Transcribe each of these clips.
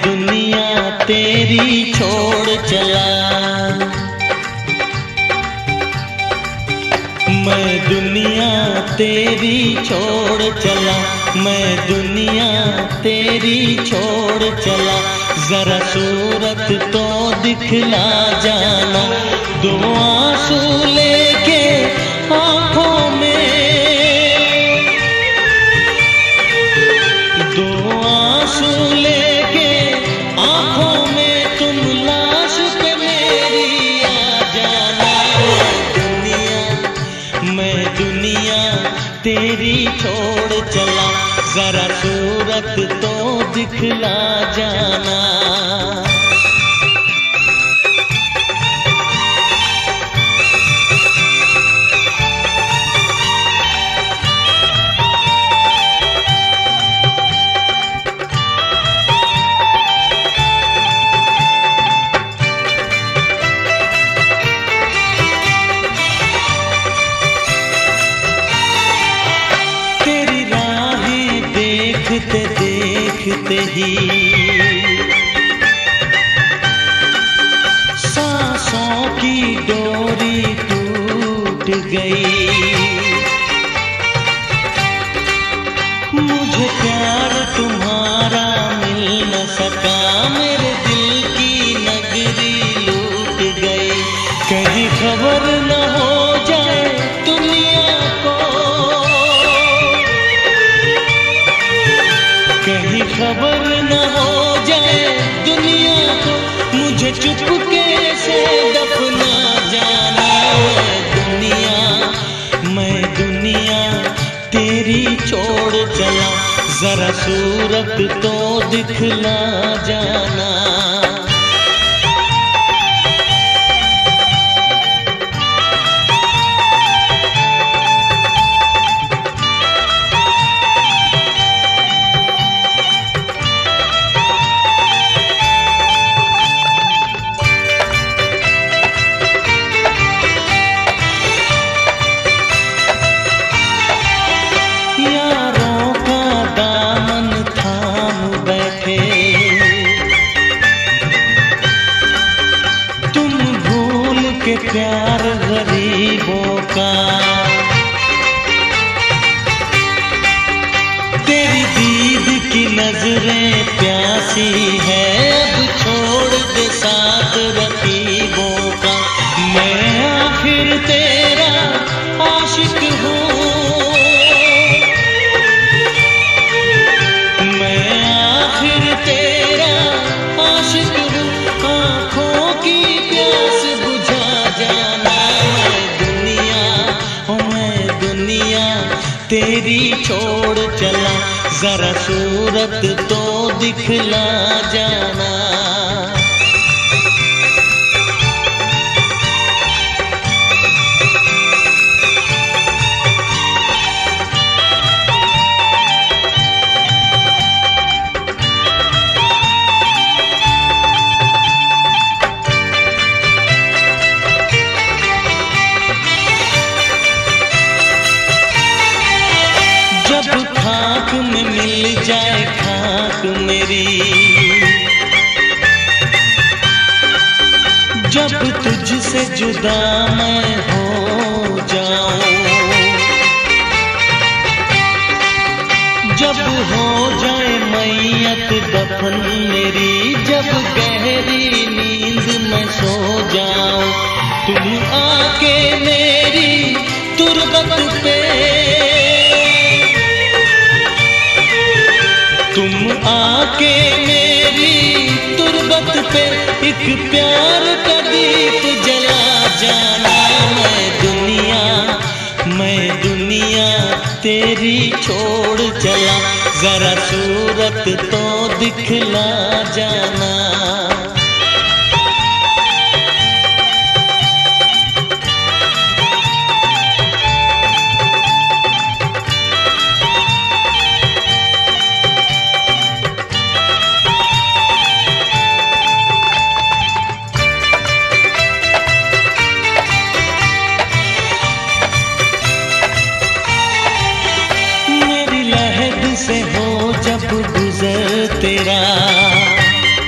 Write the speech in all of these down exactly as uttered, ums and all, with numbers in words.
दुनिया तेरी छोड़ चला, मैं दुनिया तेरी छोड़ चला, मैं दुनिया तेरी छोड़ चला। जरा सूरत तो दिखला जाना, दो आंसू लेके आंखों में, दो आंसू लेके आंखों में तुम लाश पे मेरी आ जाना। दुनिया मैं दुनिया तेरी छोड़ चला, जरा सूरत तो दिखला जाना। देखते देखते ही सांसों की डोरी टूट गई, मुझे प्यार तुम्हारा मिल न सका, मेरे दिल की नगरी लूट गई। कहीं खबर न हो जाए दुनिया को, कहीं खबर न हो जाए दुनिया को, मुझे चुपके से दफना जाना। दुनिया मैं दुनिया तेरी छोड़ चला, जरा सूरत तो दिखला जाना। के प्यार गरीबों का, तेरी दीद की नजरें प्यासी है, अब छोड़ दे साथ रकीबों का। मैं आखिर तेरा आशिक हूँ, मैं आखिर तेरा आशिक हूँ, आँखों की प्यास तेरी छोड़ चला, जरा सूरत तो दिखला जाना। जब खाक में मिल जाए खाक मेरी, जब तुझसे जुदा मैं हो जाऊं, जब हो जाए मैयत दफन मेरी, जब गहरी नींद में सो जाऊं, तुम आके मेरी तुरबत पे, तुम आके मेरी तुरबत पे एक प्यार का दीप जला जाना। मैं दुनिया मैं दुनिया तेरी छोड़ चला, जरा सूरत तो दिखला जाना। से हो जब गुजर तेरा,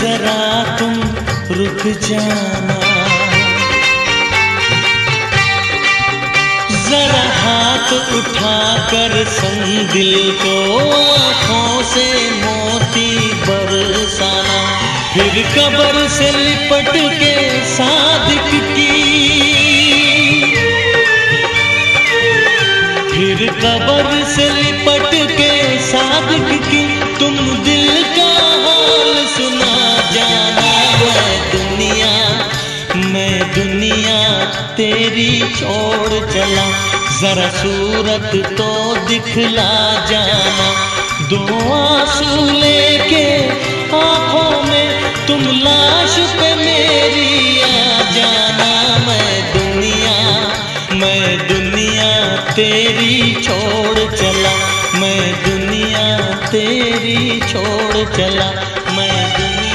जरा तुम रुक जाना, जरा हाथ उठाकर संग दिल को आँखों से मोती बरसाना। फिर कब्र से लिपट के सादिक की, फिर कब्र से लिपट के सादिक की तुम दिल का हाल सुना जाना। मैं दुनिया मैं दुनिया तेरी छोड़ चला, जरा सूरत तो दिखला जाना। दो आंसू लेके आँखों में तुम लाश पे मेरी आ जाना। मैं दुनिया मैं दुनिया तेरी छोड़ चला, मैं दुनिया तेरी छोड़ चला, मैं दुनिया